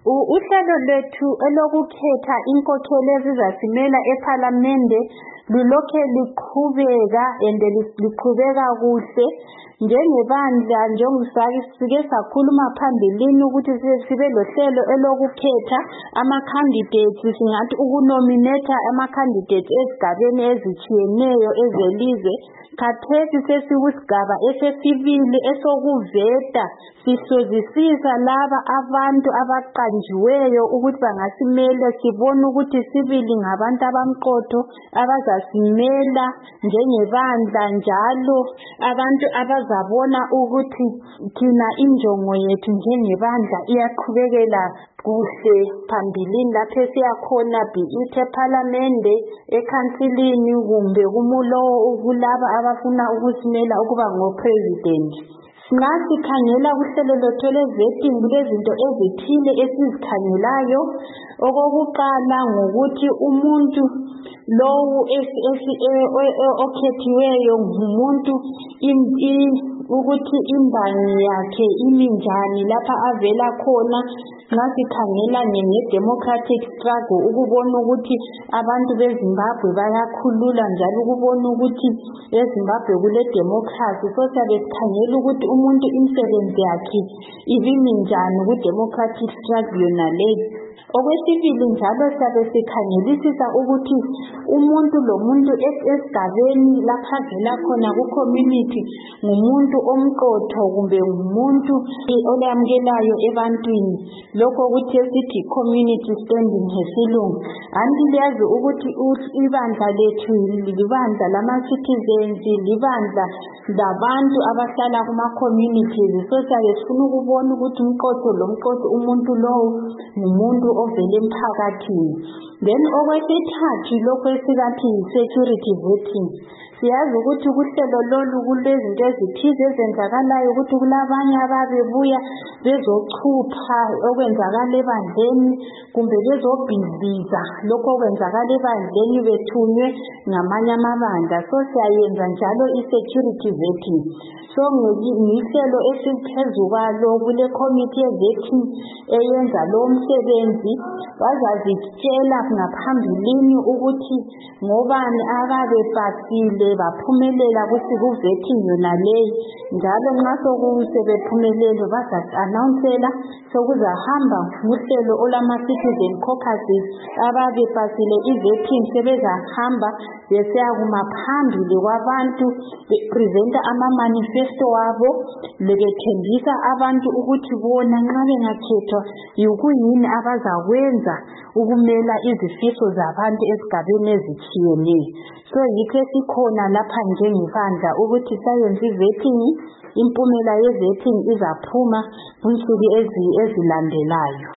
Uhlelo lwethu elokukhetha inkokheli ezizasimela ephalamende lulokhe liqhubeka and liqhubeka kuhle. Njengebandla sike sakhuluma phambilini ukuthi sibe lohlelo elokukhetha ama-candidates, singathi ukunominatha ama-candidates ezigabeni ezitshiyeneyo ezelizwe. Khathesi sesikusigaba esesibili esokuveta, sihlozisisa laba abantu abaqanjiweyo ukuthi bangasimela. Sibona ukuthi sibili ngabantu abamqotho abazasimela njengebandla, njalo abantu abazabona ukuthi thina injongo yethu njengebandla iyaqhubekela kuhle phambilini lapho siyakhona, be it ephalamende, ekhansilini, kumbe kulaba abafuna ukusimela ukuba ngo-president. Nxa sikhangela kuhlelo lwethu lwe-vetting, kulezinto ezithile esizikhangelayo. Okokuqala ngokuthi umuntu lowu okhethiweyo ngumuntu ukuthi imbangi yakhe imi njani lapha avela khona. Nxa sikhangela nge-democratic struggle, ukubona ukuthi abantu beZimbabwe bayakhulula, njalo ukubona ukuthi eZimbabwe kule-democracy. So siyabe sikhangela ukuthi umuntu imisebenzi yakhe ibimi njani ku-democratic struggle yonaleyo. Okwesibili njalo siyabe sikhangelisisa ukuthi umuntu lomuntu esigabeni lapha avela khona ku-community ngumuntu omqotho kumbe ngumuntu olamukelayo ebantwini, lokho ukuthi esithi community standing ngesilungu. Anti liyazi ukuthi ibandla lethu libandla lama-citizens, libandla labantu abahlala kuma-communities. So siyabe sifuna ukubona ukuthi umqotho lomqotho umuntu lowo ngumuntu ovela emphakathini. Then okwesithathu lokho esikathi security vetting, siyazi ukuthi kuhlelo lolu kulezinto ezithize ezenzakalayo, ukuthi kulabanye ababebuya bezochupha okwenzakala ebandleni kumbe bezobhiziza lokho okwenzakala ebandleni bethunywe ngamanye amabandla. So siyayenza njalo i-security vetting. So ngihlelo esiphezu kwalo kule committee ye-vetting eyenza lo msebenzi. Bazazitshela ngaphambilini ukuthi ngobani ababepasile baphumelela ku-vetting yonaleyi, njalo nxa sebephumelele bazasi-announcela. Sokuzahamba uhlelo olama-citizen caucuses, ababepasile i-vetting sebezahamba besiyakuma phambili kwabantu bepresenta ama-manifesto wabo, bethembisa abantu ukuthi bona nxa bengakhethwa yikuyini abazakwenza ukumela izifiso zabantu esigabeni ezitshiyeneyo. So yikho esikhona lapha njengebandla ukuthi sayenza i-vetting. Impumela ye-vetting izaphuma kunsuku ezilandelayo.